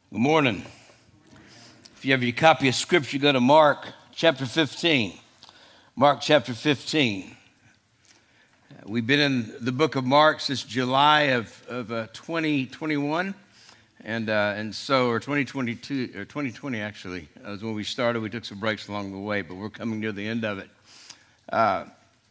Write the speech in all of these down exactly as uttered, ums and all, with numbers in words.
Good morning. If you have your copy of Scripture, go to Mark chapter fifteen. Mark chapter fifteen. We've been in the book of Mark since July of, of uh, twenty twenty-one, and uh, and so, or twenty twenty-two, or twenty twenty actually, that was when we started. We took some breaks along the way, but we're coming near the end of it. Uh,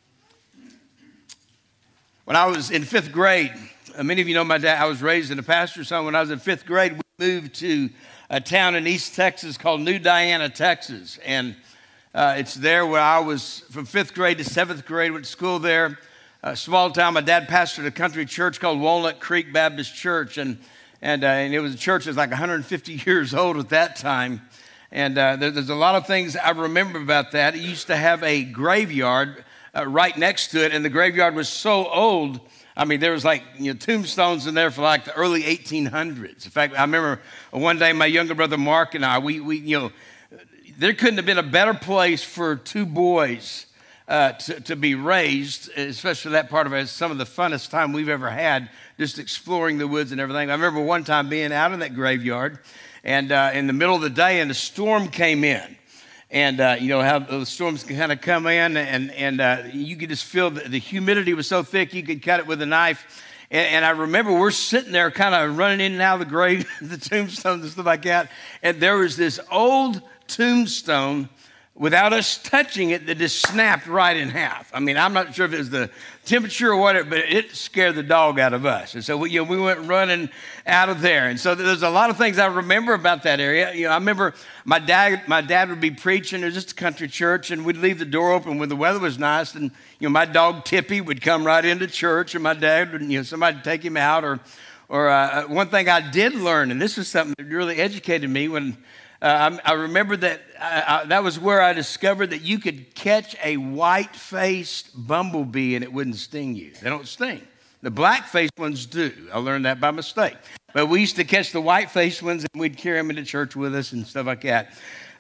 when I was in fifth grade, uh, many of you know my dad, I was raised in a pastor's home. When I was in fifth grade, we moved to a town in East Texas called New Diana, Texas. And uh, it's there where I was from fifth grade to seventh grade, went to school there. A small town. My dad pastored a country church called Walnut Creek Baptist Church. And and, uh, and it was a church that was like one hundred fifty years old at that time. And uh, there, there's a lot of things I remember about that. It used to have a graveyard uh, right next to it. And the graveyard was so old, I mean, there was like, you know, tombstones in there for like the early eighteen hundreds. In fact, I remember one day my younger brother Mark and I, we, we you know, there couldn't have been a better place for two boys uh, to, to be raised, especially that part of it. It's some of the funnest time we've ever had, just exploring the woods and everything. I remember one time being out in that graveyard, and uh, in the middle of the day, and a storm came in. And, uh, you know, how the storms can kind of come in, and, and uh, you could just feel the, the humidity was so thick you could cut it with a knife. And, and I remember we're sitting there kind of running in and out of the grave, the tombstones and stuff like that. And there was this old tombstone without us touching it that just snapped right in half. I mean, I'm not sure if it was the temperature or whatever, but it scared the dog out of us. And so we, you know, we went running out of there. And so there's a lot of things I remember about that area. You know, I remember my dad, my dad would be preaching. It was just a country church, and we'd leave the door open when the weather was nice. And, you know, my dog Tippy would come right into church, and my dad would, you know, somebody would take him out. Or, or uh, one thing I did learn, and this was something that really educated me when Uh, I, I remember that I, I, that was where I discovered that you could catch a white-faced bumblebee and it wouldn't sting you. They don't sting. The black-faced ones do. I learned that by mistake. But we used to catch the white-faced ones, and we'd carry them into church with us and stuff like that.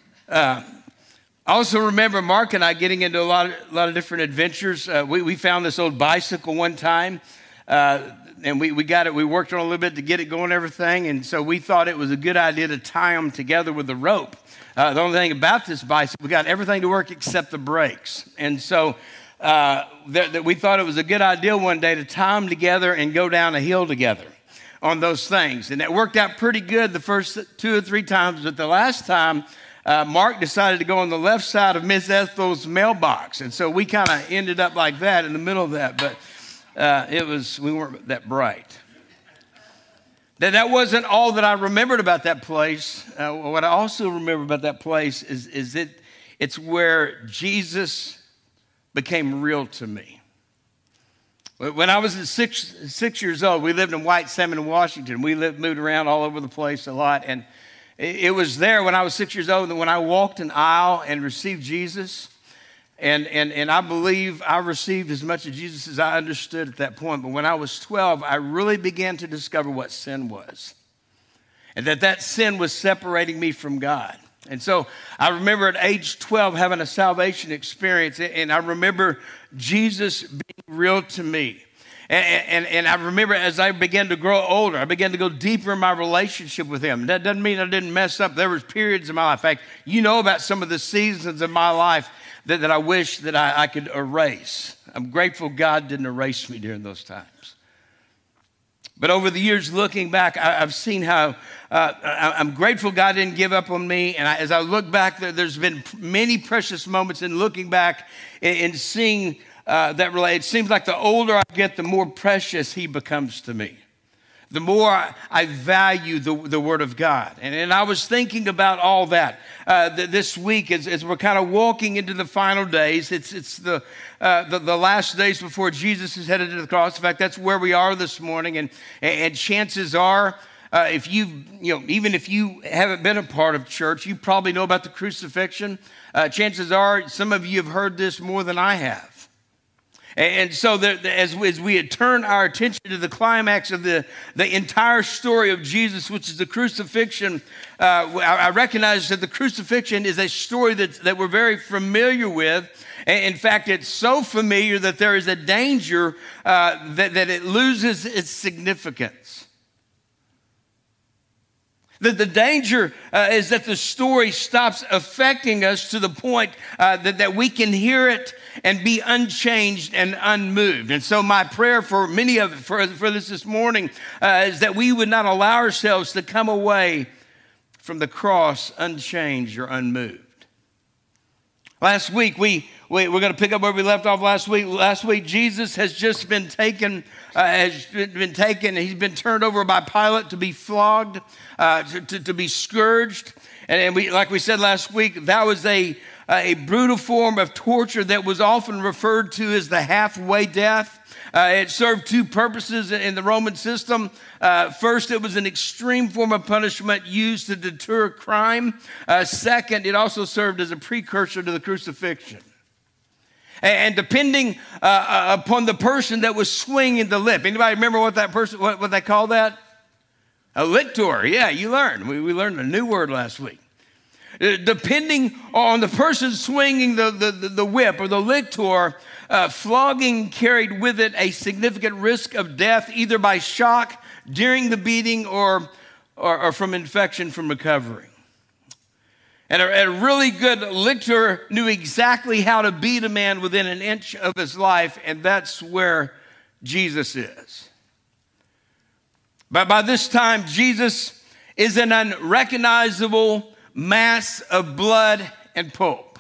Uh, I also remember Mark and I getting into a lot of, a lot of different adventures. Uh, we, we found this old bicycle one time. Uh, And we, we got it, we worked on it a little bit to get it going and everything. And so we thought it was a good idea to tie them together with a rope. Uh, the only thing about this bicycle, we got everything to work except the brakes. And so uh, th- th- we thought it was a good idea one day to tie them together and go down a hill together on those things. And that worked out pretty good the first two or three times. But the last time, uh, Mark decided to go on the left side of Miss Ethel's mailbox. And so we kind of ended up like that in the middle of that. But Uh, it was, we weren't that bright. That, that wasn't all that I remembered about that place. Uh, what I also remember about that place is, is it, it's where Jesus became real to me. When I was six, six years old, we lived in White Salmon, Washington. We lived, moved around all over the place a lot. And it, it was there when I was six years old that when I walked an aisle and received Jesus. And, and, and I believe I received as much of Jesus as I understood at that point. But when I was twelve, I really began to discover what sin was. And that that sin was separating me from God. And so I remember at age twelve having a salvation experience. And I remember Jesus being real to me. And, and, and I remember as I began to grow older, I began to go deeper in my relationship with him. That doesn't mean I didn't mess up. There was periods in my life. In fact, you know about some of the seasons of my life that, that I wish that I, I could erase. I'm grateful God didn't erase me during those times. But over the years, looking back, I, I've seen how uh, I, I'm grateful God didn't give up on me. And I, as I look back, there, there's been many precious moments in looking back and, and seeing uh, that relate. It seems like the older I get, the more precious he becomes to me. The more I, I value the, the Word of God. And, and I was thinking about all that uh, th- this week as, as we're kind of walking into the final days. It's, it's the, uh, the, the last days before Jesus is headed to the cross. In fact, that's where we are this morning. And, and chances are, uh, if you, you know, even if you haven't been a part of church, you probably know about the crucifixion. Uh, chances are some of you have heard this more than I have. And so the, the, as, as we had turned our attention to the climax of the, the entire story of Jesus, which is the crucifixion, uh, I, I recognize that the crucifixion is a story that, that we're very familiar with. And in fact, it's so familiar that there is a danger uh, that, that it loses its significance. The, the danger uh, is that the story stops affecting us to the point uh, that, that we can hear it and be unchanged and unmoved. And so my prayer for many of for, for this this morning uh, is that we would not allow ourselves to come away from the cross unchanged or unmoved. Last week, we, we, we're going to pick up where we left off last week. Last week, Jesus has just been taken, uh, has been taken, he's been turned over by Pilate to be flogged, uh, to, to, to be scourged. And, and we, like we said last week, that was a, a brutal form of torture that was often referred to as the halfway death. Uh, it served two purposes in the Roman system. Uh, first, it was an extreme form of punishment used to deter crime. Uh, second, it also served as a precursor to the crucifixion. And, and depending uh, upon the person that was swinging the whip, anybody remember what that person, what, what they call that? A lictor. Yeah, you learned. We, we learned a new word last week. Depending on the person swinging the, the, the whip or the lictor, uh, flogging carried with it a significant risk of death, either by shock during the beating or, or, or from infection from recovering. And a, a really good lictor knew exactly how to beat a man within an inch of his life, and that's where Jesus is. But by this time, Jesus is an unrecognizable mass of blood and pulp.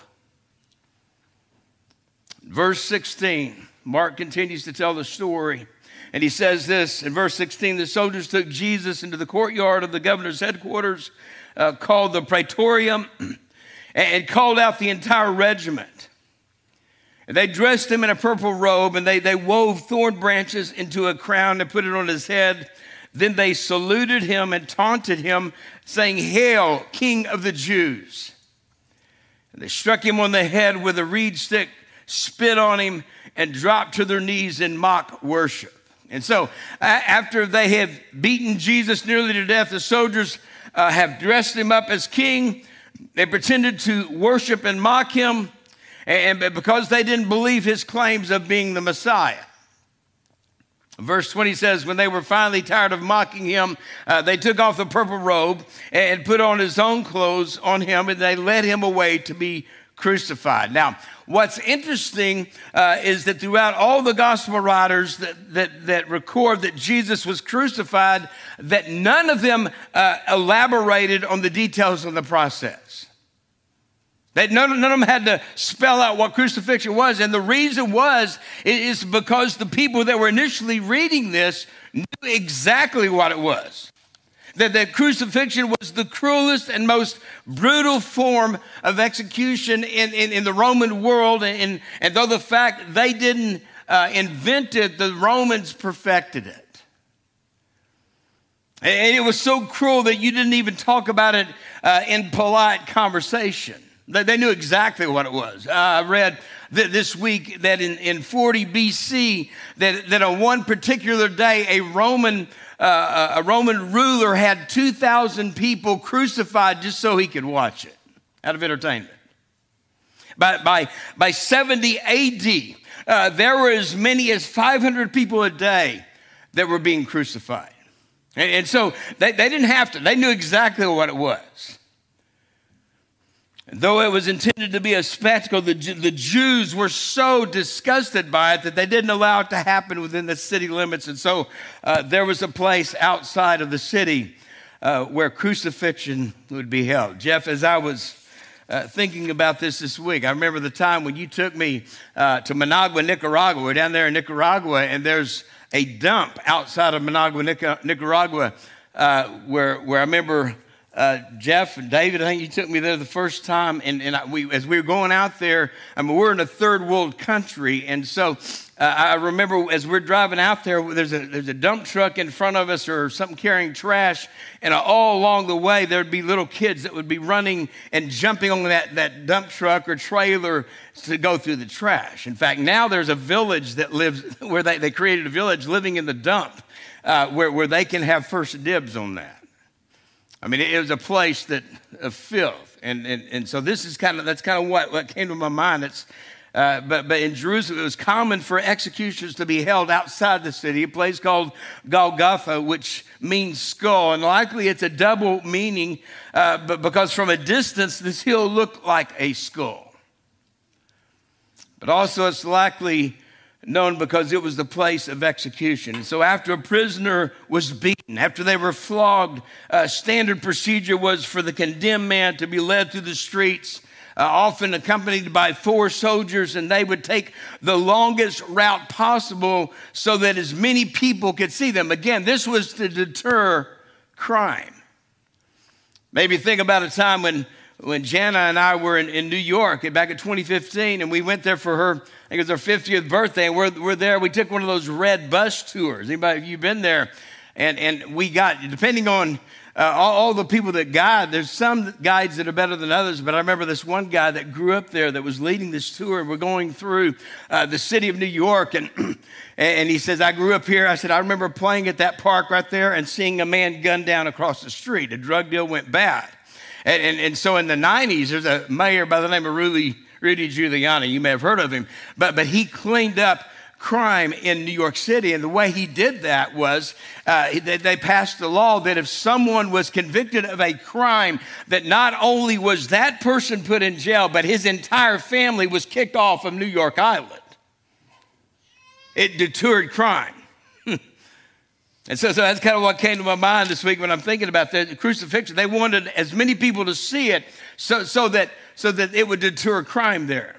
Verse sixteen, Mark continues to tell the story, and he says this in verse sixteen: the soldiers took Jesus into the courtyard of the governor's headquarters, uh, called the Praetorium, and called out the entire regiment. And they dressed him in a purple robe, and they, they wove thorn branches into a crown and put it on his head. Then they saluted him and taunted him, saying, "Hail, King of the Jews!" And they struck him on the head with a reed stick, spit on him, and dropped to their knees in mock worship. And so uh, after they had beaten Jesus nearly to death, the soldiers uh, have dressed him up as king. They pretended to worship and mock him, and, and because they didn't believe his claims of being the Messiah. Verse twenty says, when they were finally tired of mocking him, uh, they took off the purple robe and put on his own clothes on him, and they led him away to be crucified. Now, what's interesting uh, is that throughout all the gospel writers that, that, that record that Jesus was crucified, that none of them uh, elaborated on the details of the process. That none, none of them had to spell out what crucifixion was. And the reason was, is because the people that were initially reading this knew exactly what it was. That the crucifixion was the cruelest and most brutal form of execution in, in, in the Roman world. And, and though the fact they didn't uh, invent it, the Romans perfected it. And it was so cruel that you didn't even talk about it uh, in polite conversation. They knew exactly what it was. Uh, I read th- this week that in, in forty B C, that, that on one particular day, a Roman uh, a Roman ruler had two thousand people crucified just so he could watch it out of entertainment. By, by, by seventy A D, uh, there were as many as five hundred people a day that were being crucified. And, and so they, they didn't have to. They knew exactly what it was. Though it was intended to be a spectacle, the, the Jews were so disgusted by it that they didn't allow it to happen within the city limits. And so uh, there was a place outside of the city uh, where crucifixion would be held. Jeff, as I was uh, thinking about this this week, I remember the time when you took me uh, to Managua, Nicaragua. We're down there in Nicaragua, and there's a dump outside of Managua, Nicaragua, uh, where, where I remember... Uh, Jeff and David, I think you took me there the first time, and, and I, we, as we were going out there, I mean, we're in a third world country, and so uh, I remember as we're driving out there, there's a there's a dump truck in front of us or something carrying trash, and all along the way there'd be little kids that would be running and jumping on that, that dump truck or trailer to go through the trash. In fact, now there's a village that lives, where they, they created a village living in the dump uh, where, where they can have first dibs on that. I mean, it was a place that of filth, and and and so this is kind of that's kind of what, what came to my mind. It's Uh, but, but in Jerusalem, it was common for executions to be held outside the city, a place called Golgotha, which means skull. And likely it's a double meaning, uh, but because from a distance, this hill looked like a skull. But also it's likely known because it was the place of execution. So after a prisoner was beaten, after they were flogged, uh, standard procedure was for the condemned man to be led through the streets, Uh, often accompanied by four soldiers, and they would take the longest route possible so that as many people could see them. Again, this was to deter crime. Maybe think about a time when, when Jana and I were in, in New York back in twenty fifteen, and we went there for her, I think it was her fiftieth birthday, and we're, we're there. We took one of those red bus tours. Anybody, have you been there? And, and we got, depending on Uh, all, all the people that guide, there's some guides that are better than others, but I remember this one guy that grew up there that was leading this tour, and we're going through uh, the city of New York, and, and he says, I grew up here. I said, I remember playing at that park right there and seeing a man gunned down across the street. A drug deal went bad. And, and, and so in the nineties, there's a mayor by the name of Rudy, Rudy Giuliani. You may have heard of him, but, but he cleaned up crime in New York City. And the way he did that was uh, they, they passed a law that if someone was convicted of a crime, that not only was that person put in jail, but his entire family was kicked off of New York Island. It deterred crime. And so, so that's kind of what came to my mind this week when I'm thinking about the crucifixion. They wanted as many people to see it so, so, that, so that it would deter crime there.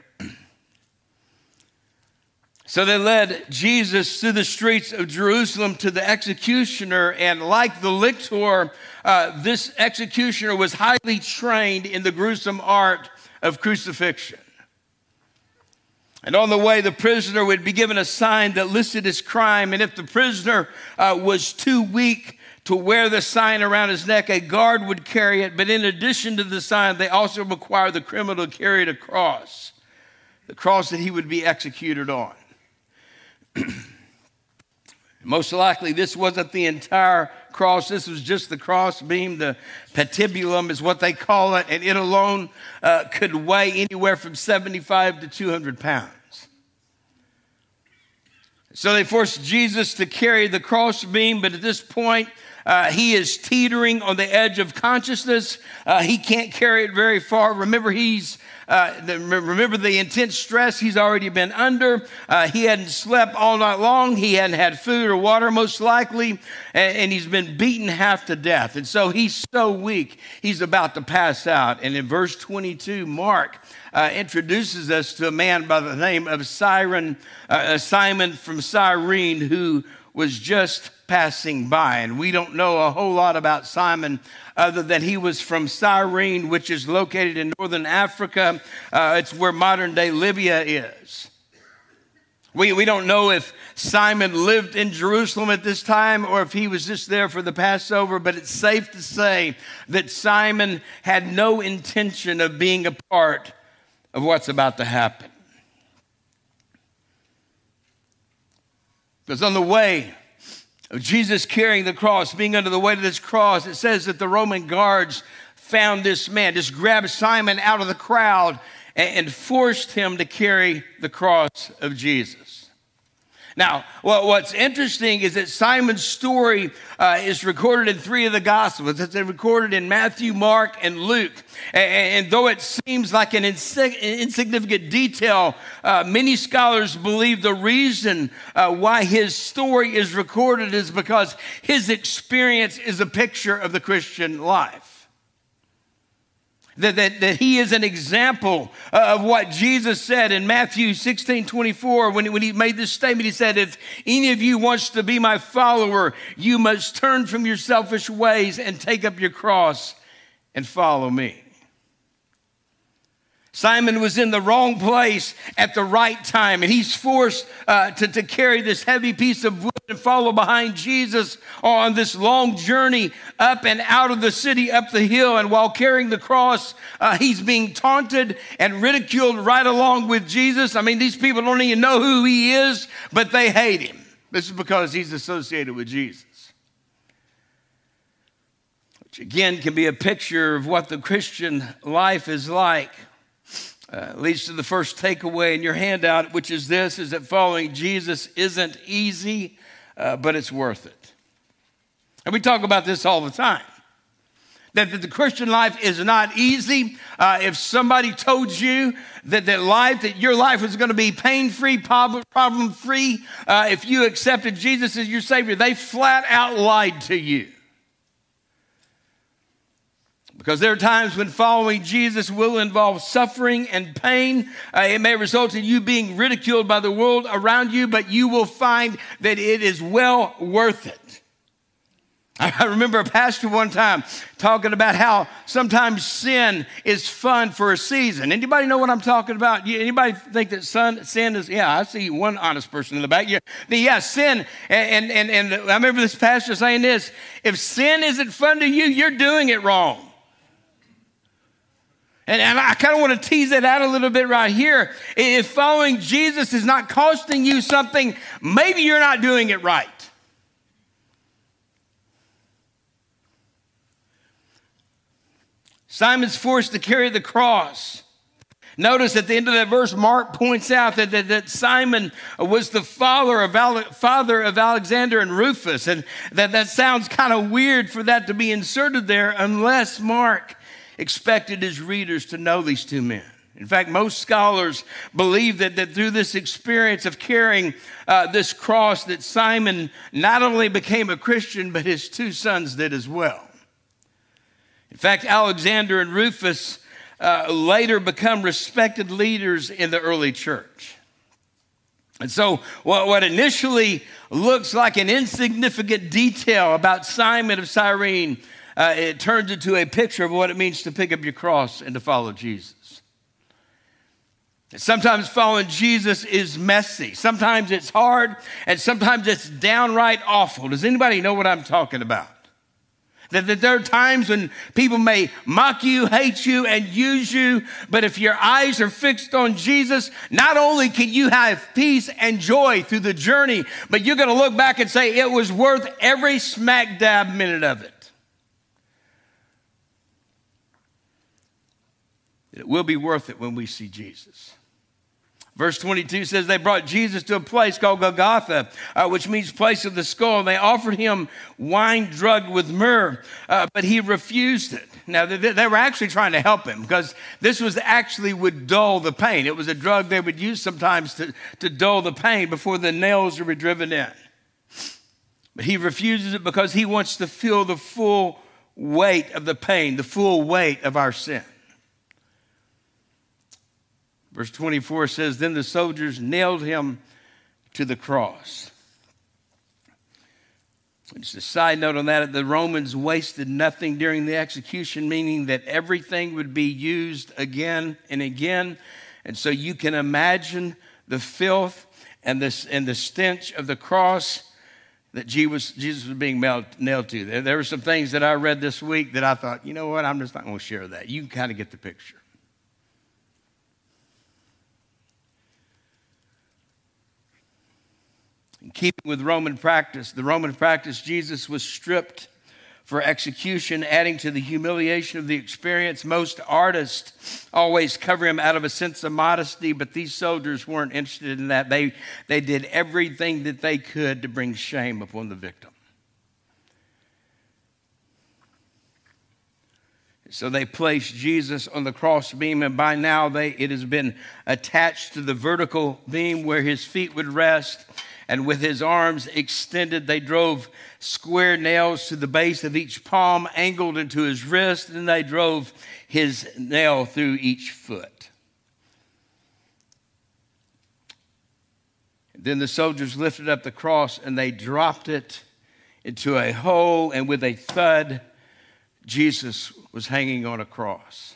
So they led Jesus through the streets of Jerusalem to the executioner, and like the lictor, uh, this executioner was highly trained in the gruesome art of crucifixion. And on the way, the prisoner would be given a sign that listed his crime, and if the prisoner uh, was too weak to wear the sign around his neck, a guard would carry it. But in addition to the sign, they also required the criminal to carry the cross, the cross that he would be executed on. Most likely, this wasn't the entire cross. This was just the cross beam. The patibulum is what they call it, and it alone uh, could weigh anywhere from seventy-five to two hundred pounds. So they forced Jesus to carry the cross beam, but at this point, uh, he is teetering on the edge of consciousness. Uh, he can't carry it very far. Remember, he's Uh, the, remember the intense stress he's already been under. Uh, he hadn't slept all night long. He hadn't had food or water, most likely, and, and he's been beaten half to death. And so he's so weak, he's about to pass out. And in verse twenty-two, Mark uh, introduces us to a man by the name of Siren, uh, Simon from Cyrene, who was just passing by. And we don't know a whole lot about Simon other than he was from Cyrene, which is located in northern Africa. Uh, it's where modern day Libya is. We, we don't know if Simon lived in Jerusalem at this time or if he was just there for the Passover, but it's safe to say that Simon had no intention of being a part of what's about to happen. Because on the way of Jesus carrying the cross, being under the weight of this cross, it says that the Roman guards found this man, just grabbed Simon out of the crowd and, and forced him to carry the cross of Jesus. Now, well, what's interesting is that Simon's story uh, is recorded in three of the Gospels. It's recorded in Matthew, Mark, and Luke. And, and though it seems like an insig- insignificant detail, uh, many scholars believe the reason uh, why his story is recorded is because his experience is a picture of the Christian life. That, that, that he is an example of what Jesus said in Matthew sixteen twenty-four. When, when he made this statement, he said, if any of you wants to be my follower, you must turn from your selfish ways and take up your cross and follow me. Simon was in the wrong place at the right time, and he's forced uh, to, to carry this heavy piece of wood and follow behind Jesus on this long journey up and out of the city, up the hill. And while carrying the cross, uh, he's being taunted and ridiculed right along with Jesus. I mean, these people don't even know who he is, but they hate him. This is because he's associated with Jesus. Which again can be a picture of what the Christian life is like. Uh, leads to the first takeaway in your handout, which is this, is that following Jesus isn't easy, uh, but it's worth it. And we talk about this all the time, that, that the Christian life is not easy. Uh, if somebody told you that, that life, that your life was going to be pain-free, problem, problem-free, uh, if you accepted Jesus as your Savior, they flat out lied to you. Because there are times when following Jesus will involve suffering and pain. Uh, it may result in you being ridiculed by the world around you, but you will find that it is well worth it. I remember a pastor one time talking about how sometimes sin is fun for a season. Anybody know what I'm talking about? Anybody think that sin, sin is, yeah, I see one honest person in the back. Yeah, yeah sin, and, and, and I remember this pastor saying this, if sin isn't fun to you, you're doing it wrong. And, and I kind of want to tease that out a little bit right here. If following Jesus is not costing you something, maybe you're not doing it right. Simon's forced to carry the cross. Notice at the end of that verse, Mark points out that, that, that Simon was the father of, Ale, father of Alexander and Rufus. And that, that sounds kind of weird for that to be inserted there unless Mark expected his readers to know these two men. In fact, most scholars believe that, that through this experience of carrying uh, this cross, that Simon not only became a Christian, but his two sons did as well. In fact, Alexander and Rufus uh, later become respected leaders in the early church. And so what, what initially looks like an insignificant detail about Simon of Cyrene, Uh, it turns into a picture of what it means to pick up your cross and to follow Jesus. Sometimes following Jesus is messy. Sometimes it's hard, and sometimes it's downright awful. Does anybody know what I'm talking about? That, that there are times when people may mock you, hate you, and use you, but if your eyes are fixed on Jesus, not only can you have peace and joy through the journey, but you're going to look back and say it was worth every smack dab minute of it. It will be worth it when we see Jesus. Verse twenty-two says they brought Jesus to a place called Golgotha, uh, which means place of the skull. And they offered him wine drugged with myrrh, uh, but he refused it. Now, they, they were actually trying to help him because this was actually would dull the pain. It was a drug they would use sometimes to, to dull the pain before the nails were driven in. But he refuses it because he wants to feel the full weight of the pain, the full weight of our sin. Verse twenty-four says, then the soldiers nailed him to the cross. Just a side note on that, the Romans wasted nothing during the execution, meaning that everything would be used again and again. And so you can imagine the filth and, this, and the stench of the cross that Jesus, Jesus was being nailed to. There, there were some things that I read this week that I thought, you know what, I'm just not going to share that. You can kind of get the picture. In keeping with Roman practice, the Roman practice, Jesus was stripped for execution, adding to the humiliation of the experience. Most artists always cover him out of a sense of modesty, but these soldiers weren't interested in that. They, they did everything that they could to bring shame upon the victim. So they placed Jesus on the cross beam, and by now they, it has been attached to the vertical beam where his feet would rest. And with his arms extended, they drove square nails to the base of each palm, angled into his wrist, and they drove his nail through each foot. Then the soldiers lifted up the cross, and they dropped it into a hole, and with a thud, Jesus was hanging on a cross.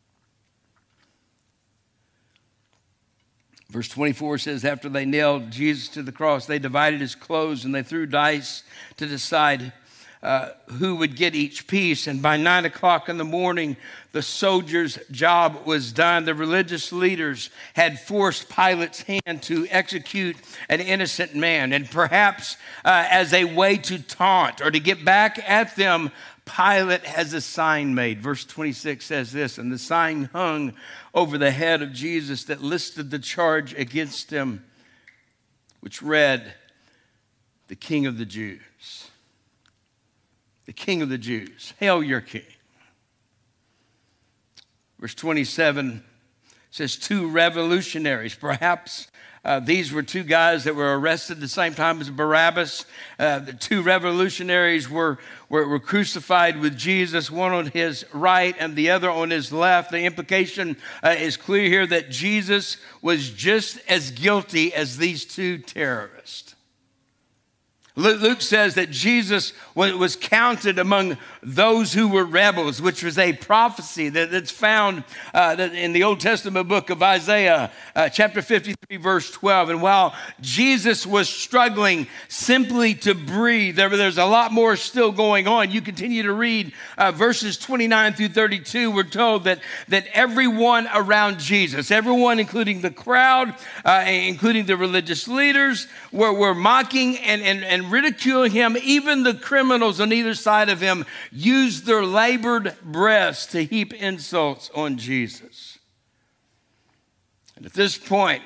Verse twenty-four says, after they nailed Jesus to the cross, they divided his clothes and they threw dice to decide uh, who would get each piece. And by nine o'clock in the morning, the soldiers' job was done. The religious leaders had forced Pilate's hand to execute an innocent man. And perhaps uh, as a way to taunt or to get back at them, Pilate has a sign made. Verse twenty-six says this, and the sign hung over the head of Jesus that listed the charge against him, which read, the King of the Jews. The King of the Jews. Hail your King. Verse twenty-seven says two revolutionaries, perhaps Uh, these were two guys that were arrested at the same time as Barabbas. Uh, the two revolutionaries were, were, were crucified with Jesus, one on his right and the other on his left. The implication uh, is clear here that Jesus was just as guilty as these two terrorists. Luke says that Jesus was counted among those who were rebels, which was a prophecy that's found uh, in the Old Testament book of Isaiah, uh, chapter fifty-three, verse twelve. And while Jesus was struggling simply to breathe, there, there's a lot more still going on. You continue to read uh, verses twenty-nine through thirty-two. We're told that, that everyone around Jesus, everyone including the crowd, uh, including the religious leaders, were, were mocking and, and, and ridiculing him. Even the criminals on either side of him used their labored breaths to heap insults on Jesus. And at this point,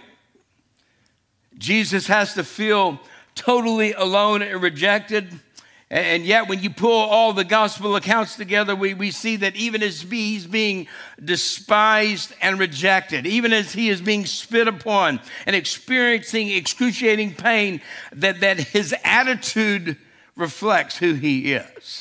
Jesus has to feel totally alone and rejected. And yet, when you pull all the gospel accounts together, we, we see that even as he's being despised and rejected, even as he is being spit upon and experiencing excruciating pain, that, that his attitude reflects who he is.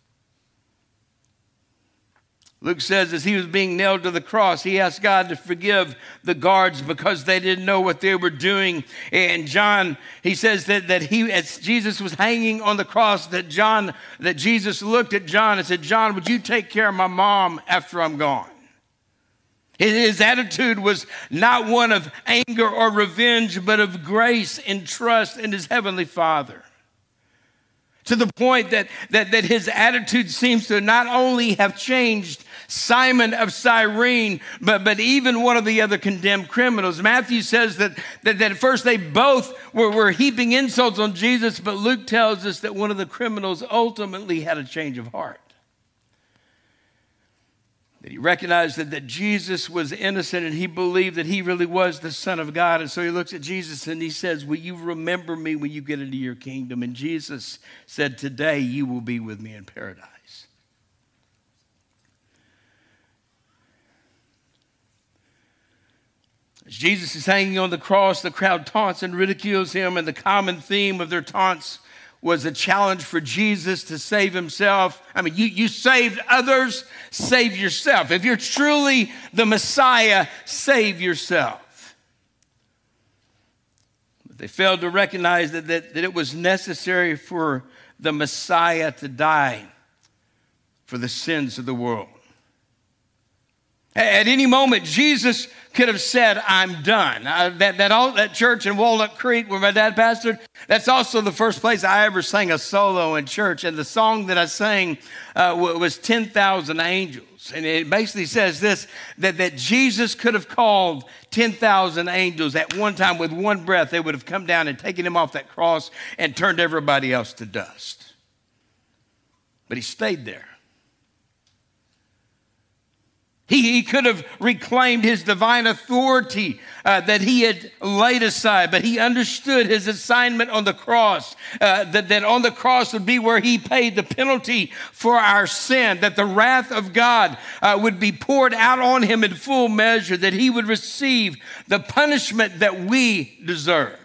Luke says as he was being nailed to the cross, he asked God to forgive the guards because they didn't know what they were doing. And John, he says that, that he, as Jesus was hanging on the cross, that John, that Jesus looked at John and said, John, would you take care of my mom after I'm gone? His attitude was not one of anger or revenge, but of grace and trust in his heavenly Father. To the point that, that, that his attitude seems to not only have changed Simon of Cyrene, but, but even one of the other condemned criminals. Matthew says that, that, that at first they both were, were heaping insults on Jesus, but Luke tells us that one of the criminals ultimately had a change of heart. That he recognized that, that Jesus was innocent and he believed that he really was the Son of God. And so he looks at Jesus and he says, will you remember me when you get into your kingdom? And Jesus said, today you will be with me in paradise. As Jesus is hanging on the cross, the crowd taunts and ridicules him, and the common theme of their taunts was a challenge for Jesus to save himself. I mean, you, you saved others, save yourself. If you're truly the Messiah, save yourself. But they failed to recognize that, that, that it was necessary for the Messiah to die for the sins of the world. At any moment, Jesus could have said, I'm done. Uh, that, that, all, that church in Walnut Creek where my dad pastored, that's also the first place I ever sang a solo in church. And the song that I sang uh, was ten thousand Angels. And it basically says this, that, that Jesus could have called ten thousand angels at one time with one breath. They would have come down and taken him off that cross and turned everybody else to dust. But he stayed there. He, he could have reclaimed his divine authority uh, that he had laid aside, but he understood his assignment on the cross, uh, that, that on the cross would be where he paid the penalty for our sin, that the wrath of God uh, would be poured out on him in full measure, that he would receive the punishment that we deserved.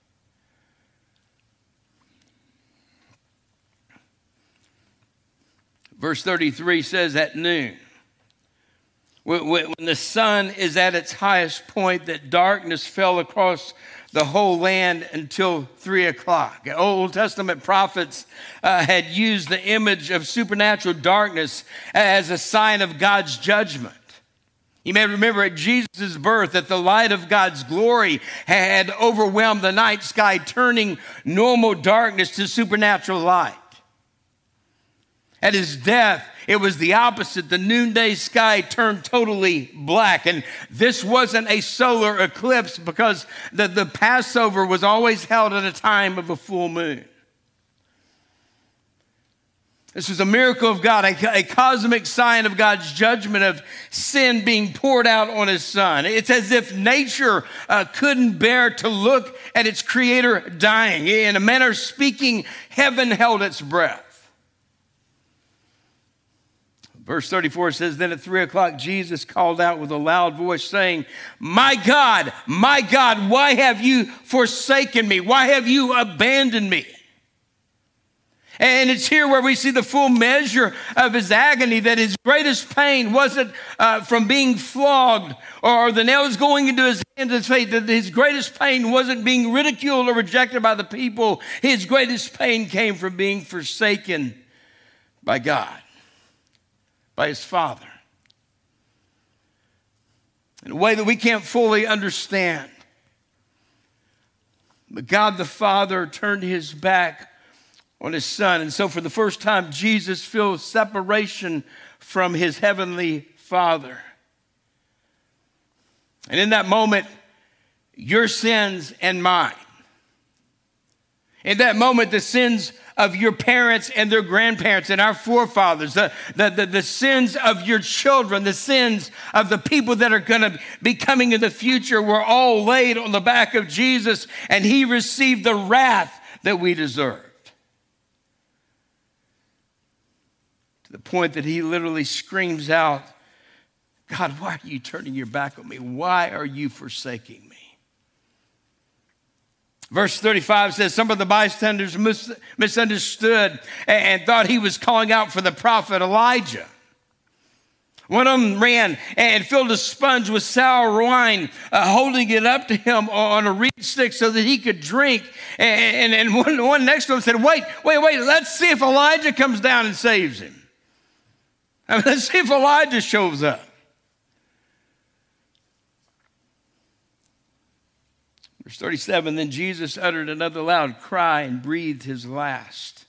Verse thirty-three says, at noon, when the sun is at its highest point, that darkness fell across the whole land until three o'clock. Old Testament prophets uh, had used the image of supernatural darkness as a sign of God's judgment. You may remember at Jesus' birth that the light of God's glory had overwhelmed the night sky, turning normal darkness to supernatural light. At his death, it was the opposite. The noonday sky turned totally black. And this wasn't a solar eclipse because the, the Passover was always held at a time of a full moon. This was a miracle of God, a, a cosmic sign of God's judgment of sin being poured out on his son. It's as if nature uh, couldn't bear to look at its creator dying. In a manner of speaking, heaven held its breath. Verse thirty-four says, then at three o'clock, Jesus called out with a loud voice saying, my God, my God, why have you forsaken me? Why have you abandoned me? And it's here where we see the full measure of his agony, that his greatest pain wasn't uh, from being flogged or the nails going into his hands and his face. That his greatest pain wasn't being ridiculed or rejected by the people. His greatest pain came from being forsaken by God, by his Father, in a way that we can't fully understand. But God the Father turned his back on his son. And so for the first time, Jesus feels separation from his heavenly Father. And in that moment, your sins and mine. In that moment, the sins of your parents and their grandparents and our forefathers, the, the, the, the sins of your children, the sins of the people that are going to be coming in the future were all laid on the back of Jesus, and he received the wrath that we deserve. To the point that he literally screams out, God, why are you turning your back on me? Why are you forsaking me? Verse thirty-five says, some of the bystanders mis- misunderstood and, and thought he was calling out for the prophet Elijah. One of them ran and filled a sponge with sour wine, uh, holding it up to him on a reed stick so that he could drink. And, and, and one, one next to him said, wait, wait, wait, let's see if Elijah comes down and saves him. I mean, let's see if Elijah shows up. Verse thirty-seven, then Jesus uttered another loud cry and breathed his last.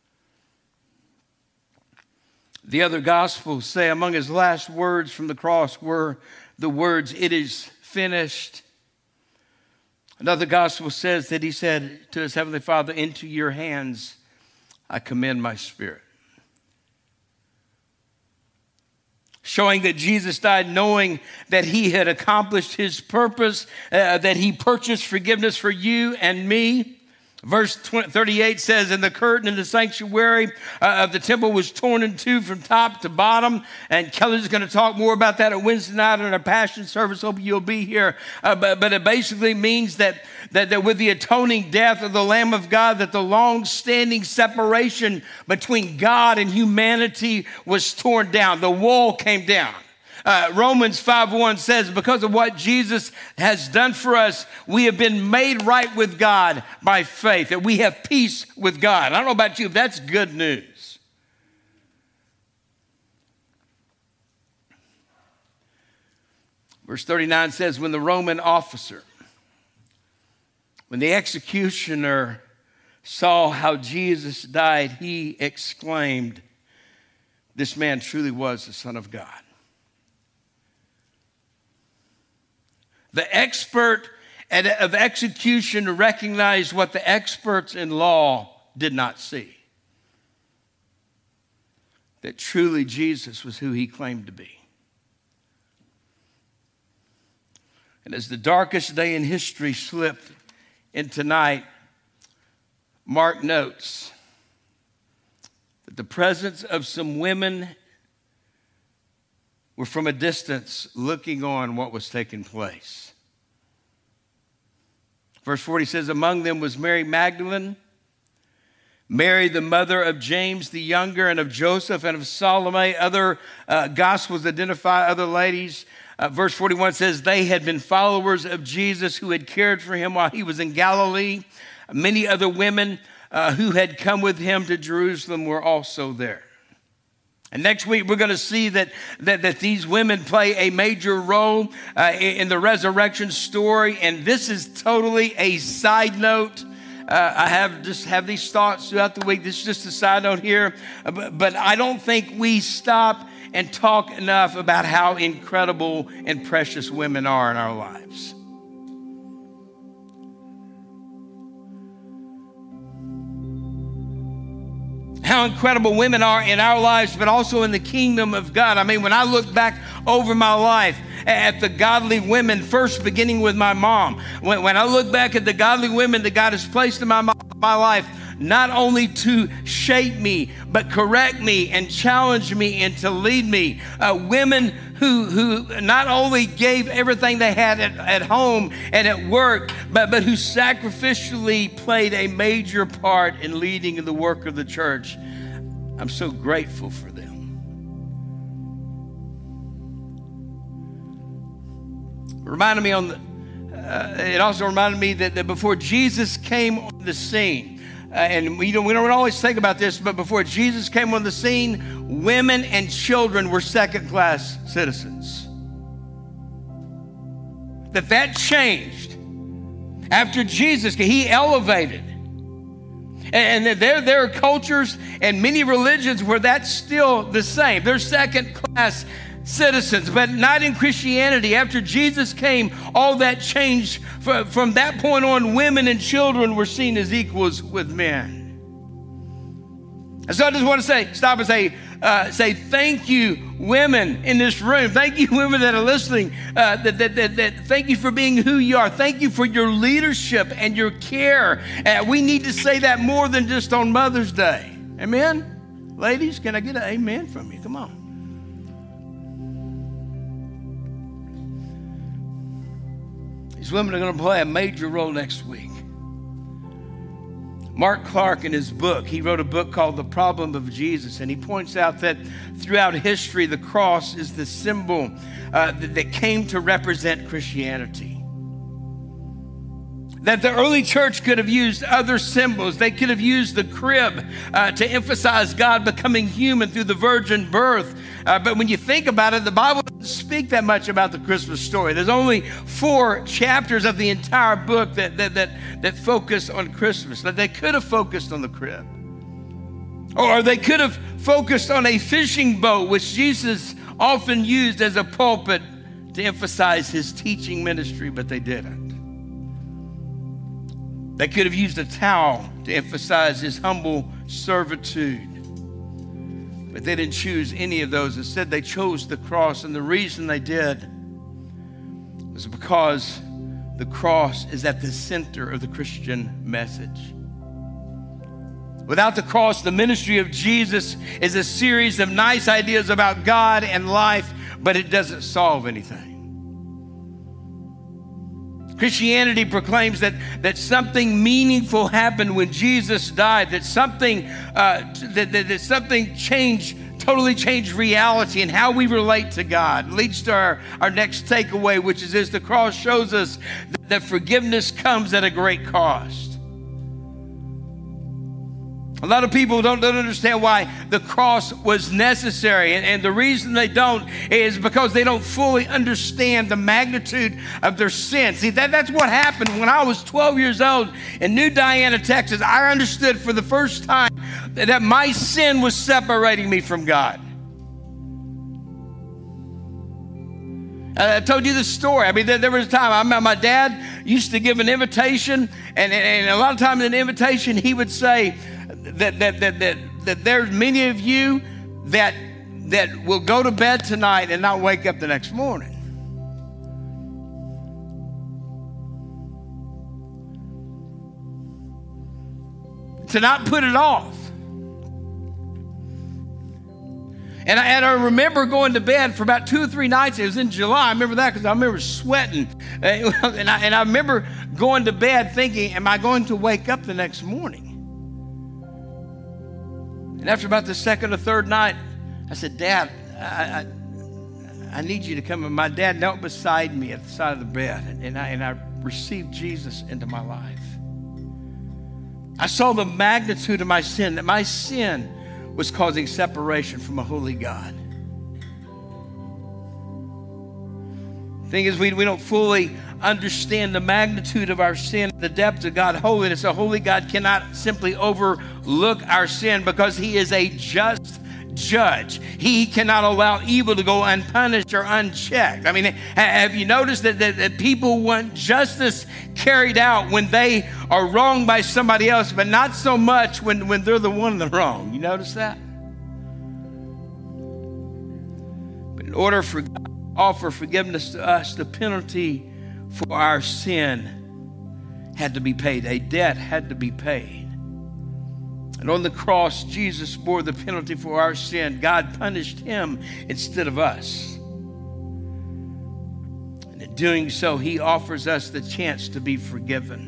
The other Gospels say among his last words from the cross were the words, it is finished. Another Gospel says that he said to his heavenly Father, into your hands I commend my spirit. Showing that Jesus died knowing that he had accomplished his purpose, uh, that he purchased forgiveness for you and me. Verse thirty-eight says, and the curtain in the sanctuary uh, of the temple was torn in two from top to bottom. And Kelly's going to talk more about that at Wednesday night in our Passion service. Hope you'll be here. Uh, but, but it basically means that, that, that with the atoning death of the Lamb of God, that the long-standing separation between God and humanity was torn down. The wall came down. Uh, Romans five one says, because of what Jesus has done for us, we have been made right with God by faith, that we have peace with God. I don't know about you, but that's good news. Verse thirty-nine says, when the Roman officer, when the executioner saw how Jesus died, he exclaimed, this man truly was the Son of God. The expert of execution recognized what the experts in law did not see. That truly Jesus was who he claimed to be. And as the darkest day in history slipped into night, Mark notes that the presence of some women were from a distance looking on what was taking place. Verse forty says, among them was Mary Magdalene, Mary, the mother of James the younger, and of Joseph and of Salome. Other uh, Gospels identify other ladies. Uh, verse forty-one says, they had been followers of Jesus who had cared for him while he was in Galilee. Many other women uh, who had come with him to Jerusalem were also there. And next week, we're going to see that, that, that these women play a major role uh, in, in the resurrection story. And this is totally a side note. Uh, I have just have these thoughts throughout the week. This is just a side note here. Uh, but, but I don't think we stop and talk enough about how incredible and precious women are in our lives. how incredible women are in our lives, but also in the kingdom of God. I mean, when I look back over my life at the godly women, first beginning with my mom, when, when I look back at the godly women that God has placed in my, my life, not only to shape me, but correct me and challenge me and to lead me. Uh, women who, who not only gave everything they had at, at home and at work, but, but who sacrificially played a major part in leading the work of the church. I'm so grateful for them. Reminded me on the, uh, it also reminded me that, that before Jesus came on the scene, Uh, and we don't, we don't always think about this, but before Jesus came on the scene, women and children were second-class citizens. That that changed after Jesus. He elevated. And, and there, there are cultures and many religions where that's still the same. They're second-class citizens, but not in Christianity. After Jesus came, all that changed. From that point on, women and children were seen as equals with men. And so I just want to say, stop and say, uh, say thank you, women in this room. Thank you, women that are listening. Uh, that, that, that, that, thank you for being who you are. Thank you for your leadership and your care. Uh, we need to say that more than just on Mother's Day. Amen? Ladies, can I get an amen from you? Come on. These women are going to play a major role next week. Mark Clark, in his book, he wrote a book called The Problem of Jesus, and he points out that throughout history, the cross is the symbol uh, that, that came to represent Christianity. That the early church could have used other symbols. They could have used the crib uh, to emphasize God becoming human through the virgin birth. Uh, but when you think about it, the Bible doesn't speak that much about the Christmas story. There's only four chapters of the entire book that, that, that, that focus on Christmas. That they could have focused on the crib. Or they could have focused on a fishing boat, which Jesus often used as a pulpit to emphasize his teaching ministry, but they didn't. They could have used a towel to emphasize his humble servitude. But they didn't choose any of those. Instead, they chose the cross. And the reason they did was because the cross is at the center of the Christian message. Without the cross, the ministry of Jesus is a series of nice ideas about God and life, but it doesn't solve anything. Christianity proclaims that, that something meaningful happened when Jesus died, that something, uh, that, that, that something changed, totally changed reality and how we relate to God. It leads to our, our next takeaway, which is this: the cross shows us that, that forgiveness comes at a great cost. A lot of people don't, don't understand why the cross was necessary. And, and the reason they don't is because they don't fully understand the magnitude of their sin. See, that, that's what happened when I was twelve years old in New Diana, Texas. I understood for the first time that, that my sin was separating me from God. I told you this story. I mean, there, there was a time, I remember my dad used to give an invitation, and, and, and a lot of times in the invitation, he would say, That, that, that, that, that there's many of you that, that will go to bed tonight and not wake up the next morning. To not put it off. And I, and I remember going to bed for about two or three nights. It was in July. I remember that because I remember sweating. And I, and I remember going to bed thinking, am I going to wake up the next morning? And after about the second or third night, I said, Dad, I, I, I need you to come. And my dad knelt beside me at the side of the bed, and I, and I received Jesus into my life. I saw the magnitude of my sin, that my sin was causing separation from a holy God. The thing is, we, we don't fully understand the magnitude of our sin, the depth of God's holiness. A holy God cannot simply overlook our sin because he is a just judge. He cannot allow evil to go unpunished or unchecked. I mean, have you noticed that, that, that people want justice carried out when they are wronged by somebody else, but not so much when, when they're the one in the wrong? You notice that? But in order for God to offer forgiveness to us, the penalty for our sin had to be paid. A debt had to be paid. And on the cross, Jesus bore the penalty for our sin. God punished him instead of us. And in doing so, he offers us the chance to be forgiven.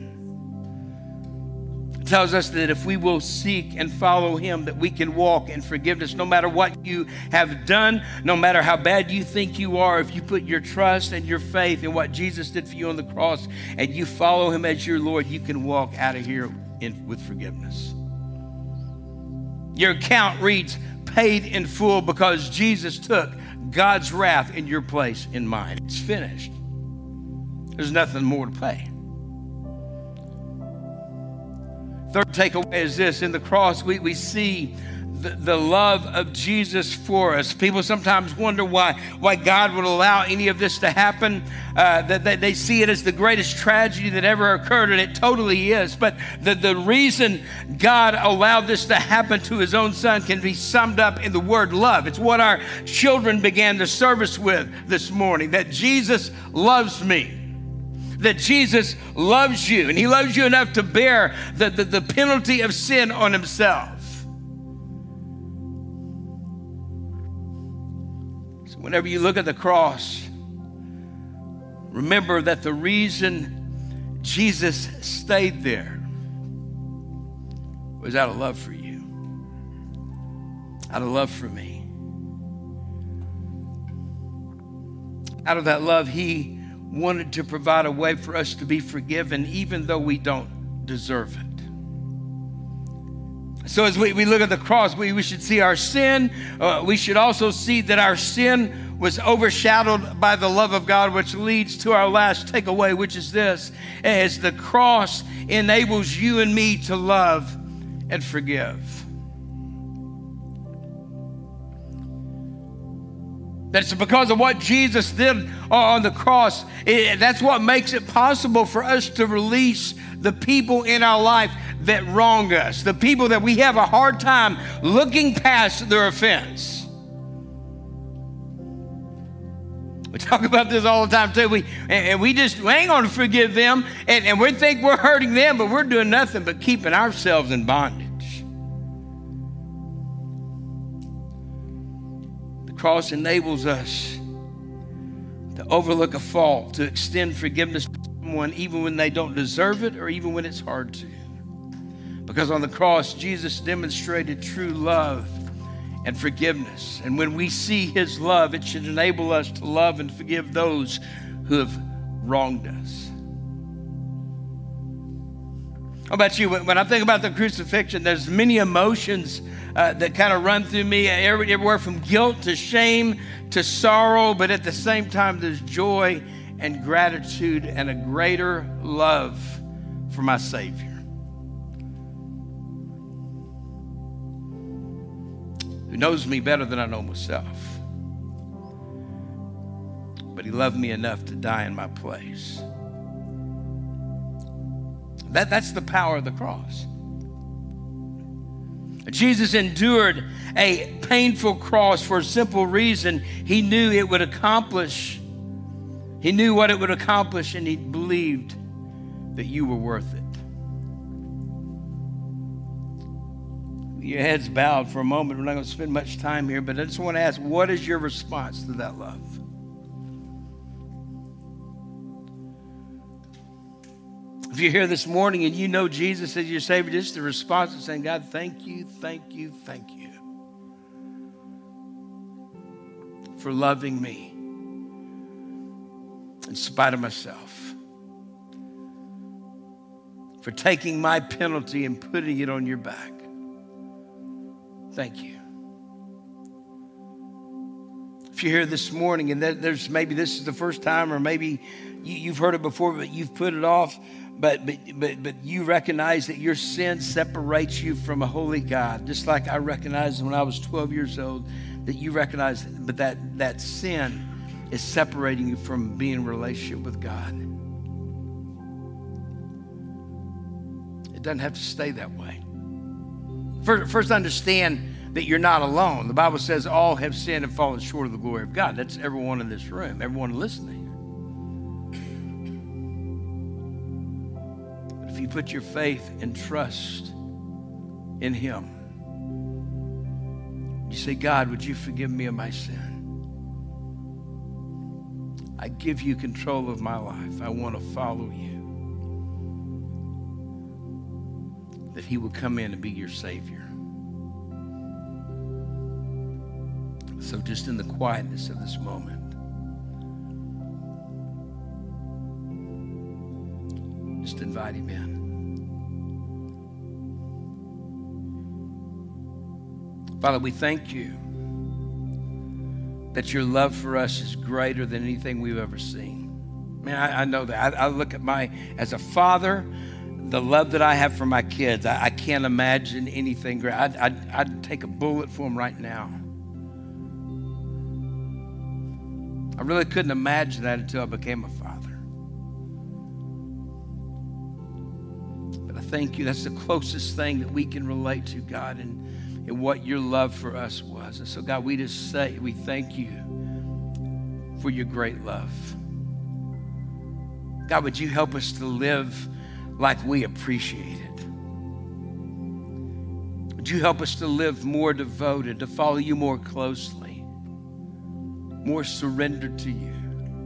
It tells us that if we will seek and follow him, that we can walk in forgiveness no matter what you have done, no matter how bad you think you are. If you put your trust and your faith in what Jesus did for you on the cross and you follow him as your Lord, you can walk out of here in, with forgiveness. Your account reads paid in full because Jesus took God's wrath in your place in mine. It's finished. There's nothing more to pay. Third takeaway is this. In the cross, we, we see the, the love of Jesus for us. People sometimes wonder why, why God would allow any of this to happen. Uh, that they, they see it as the greatest tragedy that ever occurred, and it totally is. But the, the reason God allowed this to happen to his own son can be summed up in the word love. It's what our children began the service with this morning, that Jesus loves me. That Jesus loves you, and he loves you enough to bear the, the, the penalty of sin on himself. So whenever you look at the cross, remember that the reason Jesus stayed there was out of love for you, out of love for me. Out of that love, he wanted to provide a way for us to be forgiven even though we don't deserve it. So as we, we look at the cross, we, we should see our sin. Uh, we should also see that our sin was overshadowed by the love of God, which leads to our last takeaway, which is this: as the cross enables you and me to love and forgive. That's because of what Jesus did on the cross. It, that's what makes it possible for us to release the people in our life that wrong us, the people that we have a hard time looking past their offense. We talk about this all the time too. We and we just we ain't gonna forgive them, and, and we think we're hurting them, but we're doing nothing but keeping ourselves in bondage. The cross enables us to overlook a fault, to extend forgiveness to someone even when they don't deserve it or even when it's hard to. Because on the cross, Jesus demonstrated true love and forgiveness. And when we see his love, it should enable us to love and forgive those who have wronged us. How about you? When I think about the crucifixion, there's many emotions uh, that kind of run through me, everywhere from guilt to shame to sorrow, but at the same time, there's joy and gratitude and a greater love for my Savior. Who knows me better than I know myself. But he loved me enough to die in my place. That, that's the power of the cross. Jesus endured a painful cross for a simple reason. He knew it would accomplish, he knew what it would accomplish, and he believed that you were worth it. Your head's bowed for a moment. We're not going to spend much time here, but I just want to ask, what is your response to that love? If you're here this morning and you know Jesus as your Savior, just the response is saying, God, thank you, thank you, thank you for loving me in spite of myself, for taking my penalty and putting it on your back. Thank you. If you're here this morning and there's maybe this is the first time, or maybe you, you've heard it before, but you've put it off. But, but, but, but you recognize that your sin separates you from a holy God. Just like I recognized when I was twelve years old that you recognize, but that, that sin is separating you from being in a relationship with God. It doesn't have to stay that way. First, first understand that you're not alone. The Bible says all have sinned and fallen short of the glory of God. That's everyone in this room, everyone listening. But if you put your faith and trust in him, you say, God, would you forgive me of my sin? I give you control of my life. I want to follow you. That he will come in and be your Savior. So just in the quietness of this moment, just invite him in. Father, we thank you that your love for us is greater than anything we've ever seen. Man, I, I know that. I, I look at my, as a father, the love that I have for my kids, I, I can't imagine anything greater. I'd, I'd, I'd take a bullet for them right now. I really couldn't imagine that until I became a father. But I thank you. That's the closest thing that we can relate to, God, and, and what your love for us was. And so, God, we just say, we thank you for your great love. God, would you help us to live like we appreciate it? Would you help us to live more devoted, to follow you more closely, more surrendered to you?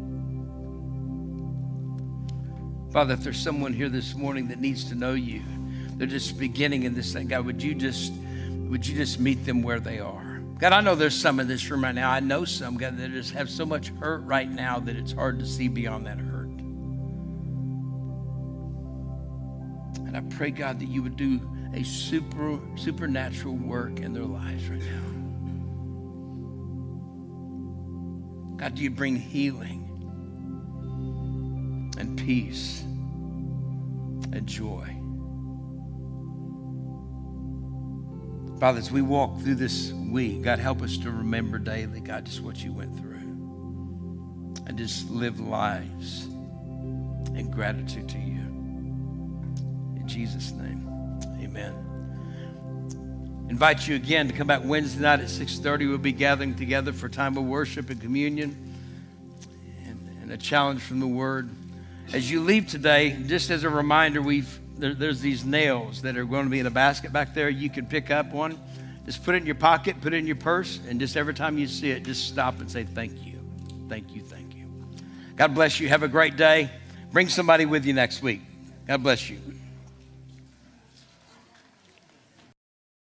Father, if there's someone here this morning that needs to know you, they're just beginning in this thing, God, would you just, would you just meet them where they are? God, I know there's some in this room right now. I know some, God, that just have so much hurt right now that it's hard to see beyond that hurt. And I pray, God, that you would do a super supernatural work in their lives right now. God, do you bring healing and peace and joy? Father, as we walk through this week, God, help us to remember daily, God, just what you went through. And just live lives in gratitude to you. In Jesus' name, amen. Invite you again to come back Wednesday night at six thirty. We'll be gathering together for time of worship and communion and, and a challenge from the Word. As you leave today, just as a reminder, we've there, there's these nails that are going to be in a basket back there. You can pick up one. Just put it in your pocket, put it in your purse, and just every time you see it, just stop and say, thank you, thank you, thank you. God bless you. Have a great day. Bring somebody with you next week. God bless you.